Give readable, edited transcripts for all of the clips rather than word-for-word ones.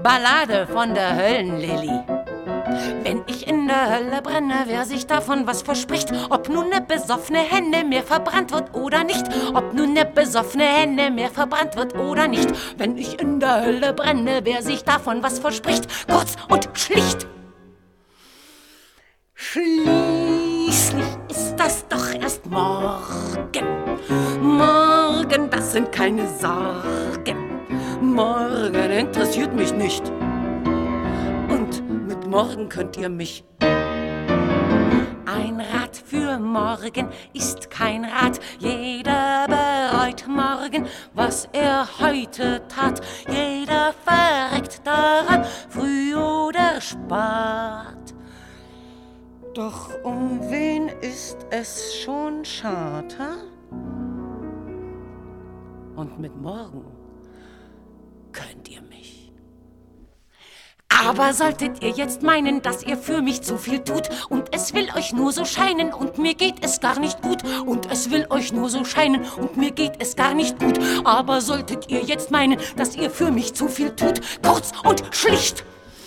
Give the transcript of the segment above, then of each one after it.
Ballade von der Höllenlilly. Wenn ich in der Hölle brenne, wer sich davon was verspricht, ob nun ne besoffene Henne mir verbrannt wird oder nicht, ob nun ne besoffene Henne mir verbrannt wird oder nicht. Wenn ich in der Hölle brenne, wer sich davon was verspricht, kurz und schlicht. Schließlich ist das doch erst morgen. Morgen, das sind keine Sorgen. Morgen interessiert mich nicht. Und mit morgen könnt ihr mich. Ein Rat für morgen ist kein Rat. Jeder bereut morgen, was er heute tat. Jeder verreckt daran, früh oder spät. Doch um wen ist es schon schade? Und mit morgen könnt ihr mich. Aber solltet ihr jetzt meinen, dass ihr für mich zu viel tut und es will euch nur so scheinen und mir geht es gar nicht gut und es will euch nur so scheinen und mir geht es gar nicht gut. Aber solltet ihr jetzt meinen, dass ihr für mich zu viel tut, kurz und schlicht,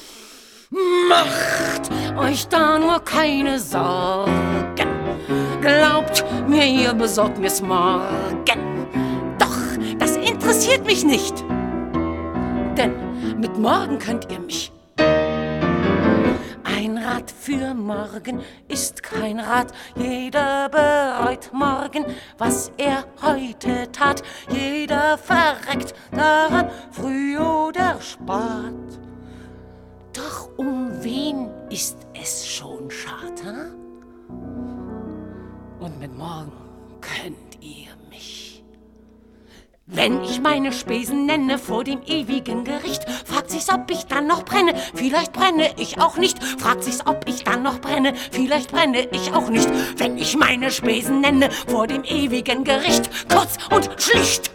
macht euch da nur keine Sorgen. Glaubt mir, ihr besorgt mir's morgen. Doch, das interessiert mich nicht. Denn mit morgen könnt ihr mich. Ein Rat für morgen ist kein Rat. Jeder bereut morgen, was er heute tat. Jeder verreckt daran, früh oder spät. Doch um wen ist es schon schade? Und mit morgen könnt ihr mich. Wenn ich meine Spesen nenne vor dem ewigen Gericht, fragt sich's, ob ich dann noch brenne, vielleicht brenne ich auch nicht. Fragt sich's, ob ich dann noch brenne, vielleicht brenne ich auch nicht. Wenn ich meine Spesen nenne vor dem ewigen Gericht, kurz und schlicht.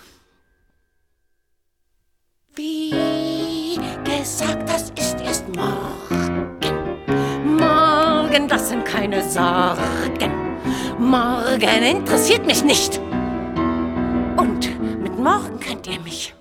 Wie gesagt, das ist erst morgen. Morgen, das sind keine Sorgen. Morgen interessiert mich nicht. Und mit morgen könnt ihr mich.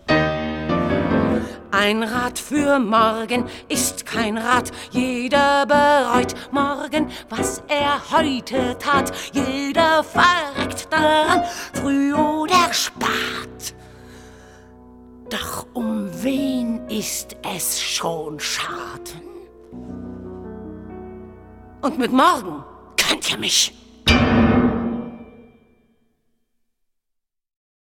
Ein Rat für morgen ist kein Rat. Jeder bereut morgen, was er heute tat. Jeder verreckt daran, früh oder spät. Doch um wen ist es schon schade? Und mit morgen könnt ihr mich.